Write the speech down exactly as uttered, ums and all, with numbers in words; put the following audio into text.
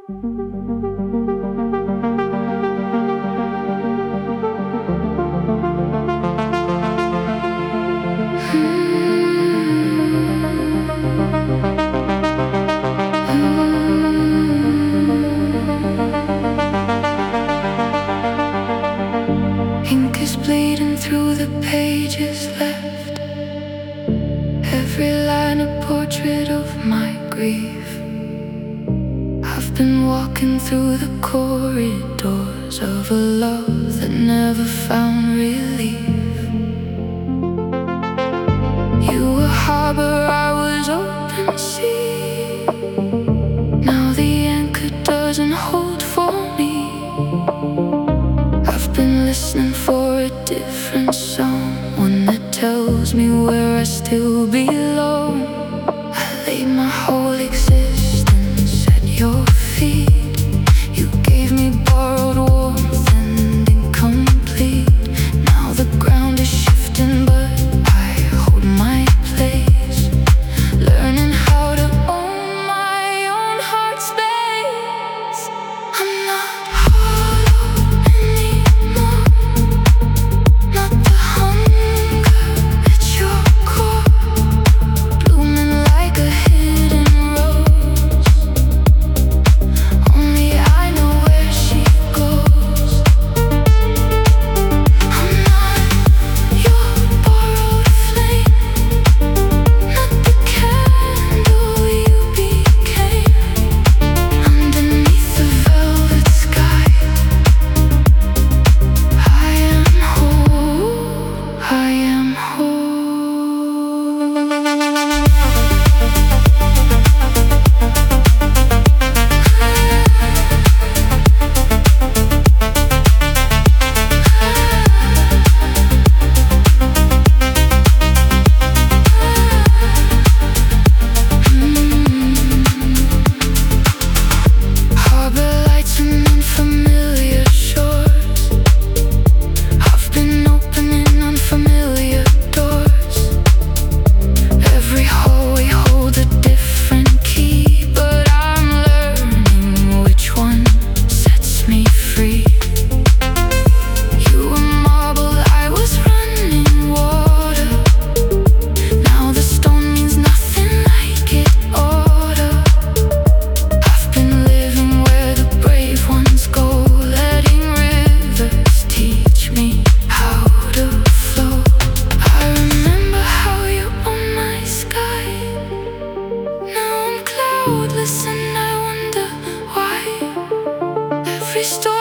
Ink is bleeding through the pages left, every line a portrait of my grief. I've been walking through the corridors of a love that never found relief. You were harbor, I was open sea. Now the anchor doesn't hold for me. I've been listening for a different song, one that tells me where I still belong. I laid my whole existence at your feet. You gave me borrowed warmth and incomplete. Now the ground is shifting, but I hold my place, learning how to own my own heart space. I'm not hollow anymore, not the hunger at your core, blooming like a hidden rose. Only I know where she goes. I'm not your borrowed flame, not the candle you became. Underneath the velvet sky, I am whole, I am whole. Harbor lights and unfamiliar shores. I've been opening unfamiliar doors. Every hallway holds a different key, but I'm learning which one sets me free. You were marble, I was running water. Now the stone means nothing like it oughta. I've been living where the brave ones go, letting rivers teach me how to flow. I remember how you owned my sky. Now I'm cloudless and I wonder why. Every storm